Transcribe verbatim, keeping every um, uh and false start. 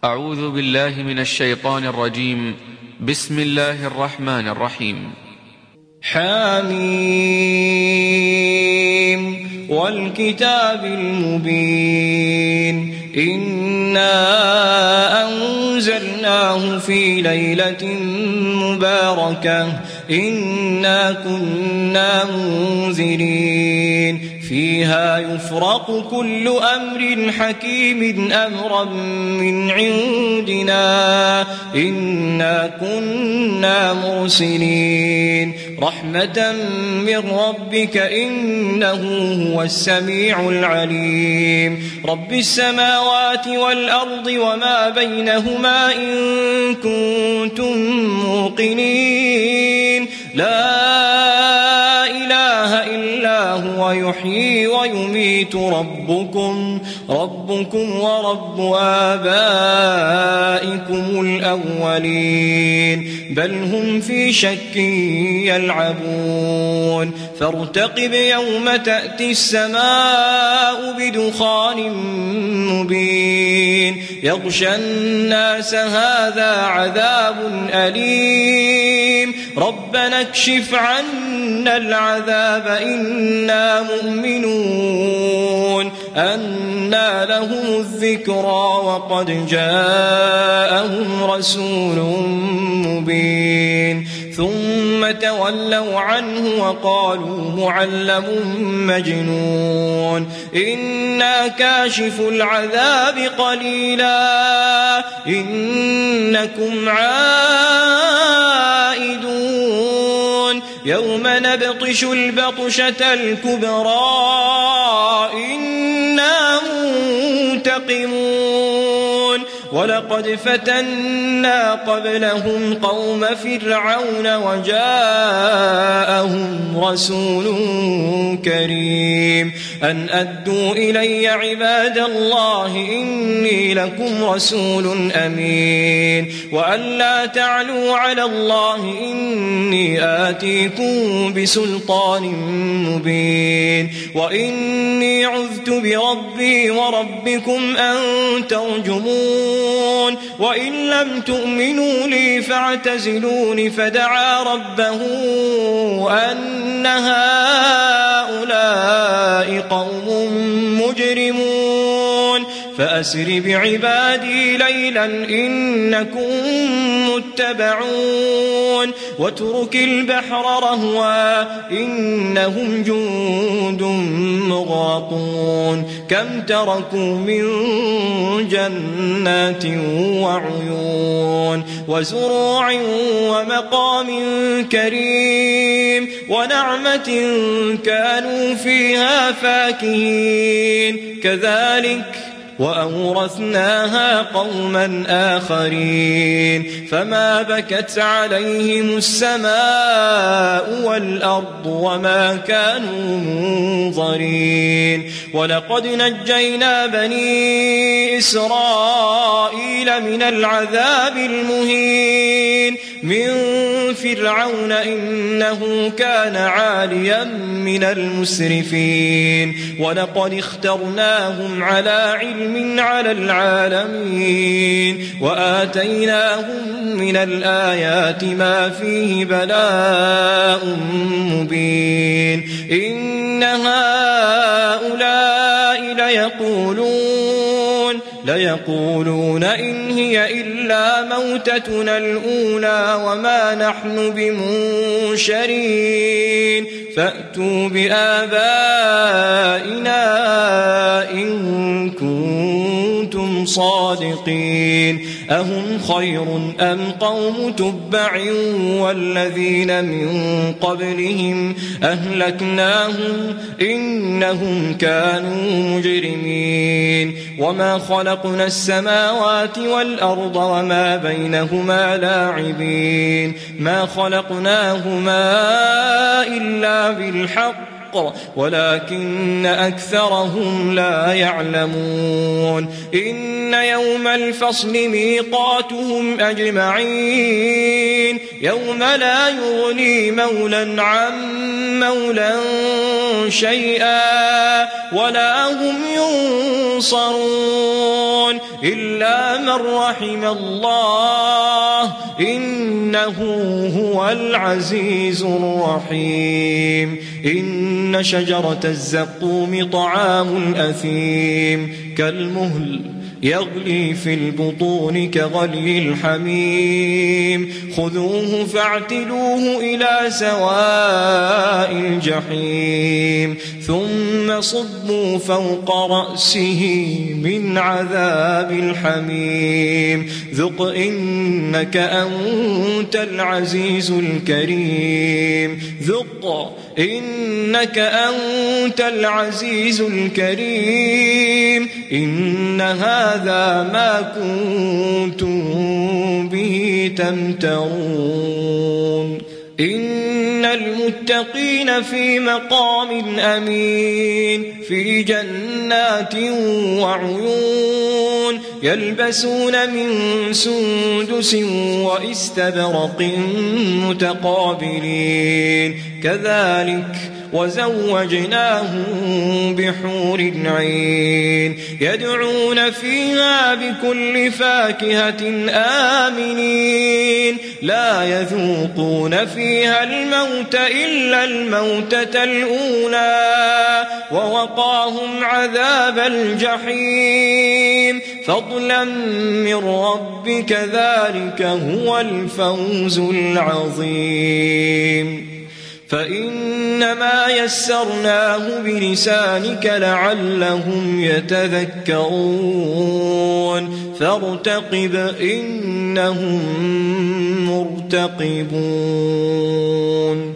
أعوذ بالله من الشيطان الرجيم. بسم الله الرحمن الرحيم. حميم والكتاب المبين إنا أنزلناه في ليلة مباركة إنا كنا منذرين فيها يفرق كل أمر حكيم أمرا من عندنا إنا كنا مرسلين رحمة من ربك إنه هو السميع العليم رب السماوات والأرض وما بينهما إن كنتم موقنين لا إله إلا هو يحيي ويميت ربكم ربكم ورب آبائكم الأولين بل هم في شك يلعبون فارتقب يوم تأتي السماء بدخان مبين يغشى الناس هذا عذاب أليم ربنا اكشف عنا العذاب إنا مؤمنون أنى لهم الذكرى وقد جاءهم رسول مبين ثم تولوا عنه وقالوا معلم مجنون إنا كاشف العذاب قليلا إنكم عائدون يوم نبطش البطشة الكبرى إنا منتقمون ولقد فتنا قبلهم قوم فرعون وجاءهم رسول كريم أن أدوا إلي عباد الله إني لكم رسول أمين وأن لا تعلوا على الله إني آتيكم بسلطان مبين وإني عذت بربي وربكم أن ترجمون وإن لم تؤمنوا لي فاعتزلون فدعا ربه أن هؤلاء قوم مجرمون فأسر بعبادي ليلا إنكم متبعون واترك البحر رهوا إنهم جند مغرقون كم تركوا من جنات وعيون وزروع ومقام كريم ونعمة كانوا فيها فاكهين كذلك وأورثناها قوما آخرين فما بكت عليهم السماء والأرض وما كانوا منظرين ولقد نجينا بني إسرائيل من العذاب المهين من فرعون إنه كان عاليا من المسرفين ولقد اخترناهم على علم على العالمين وآتيناهم من الآيات ما فيه بلاء مبين إن هؤلاء ليقولون ليقولون إن هي إلا موتتنا الأولى وما نحن بمنشرين فأتوا بآبائنا إن كنتم صادقين أهم خير أم قوم تبع والذين من قبلهم أهلكناهم إنهم كانوا مجرمين وما خلقنا السماوات والأرض وما بينهما لاعبين ما خلقناهما إلا بالحق ولكن أكثرهم لا يعلمون إن يوم الفصل ميقاتهم أجمعين يوم لا يغني مولى عن مولى شيئا ولا هم ينصرون إلا من رحم الله إنه هو العزيز الرحيم إن شجرة الزقوم طعام الأثيم كالمهل يغلي في البطون كغلي الحميم خذوه فاعتلوه إلى سواء الجحيم ثم صبوا فوق رأسه من عذاب الحميم ذق إنك أنت العزيز الكريم ذق إنك أنت العزيز الكريم إن هذا ما كنتم به تمترون إن المتقين في مقام أمين في جنات وعيون يلبسون من سندس وإستبرق متقابلين كذلك وزوجناهم بحور عين يدعون فيها بكل فاكهة آمنين لا يذوقون فيها الموت إلا الموتة الأولى ووقاهم عذاب الجحيم فضلا من ربك ذلك هو الفوز العظيم فإنما يسرناه بلسانك لعلهم يتذكرون فارتقب إنهم مرتقبون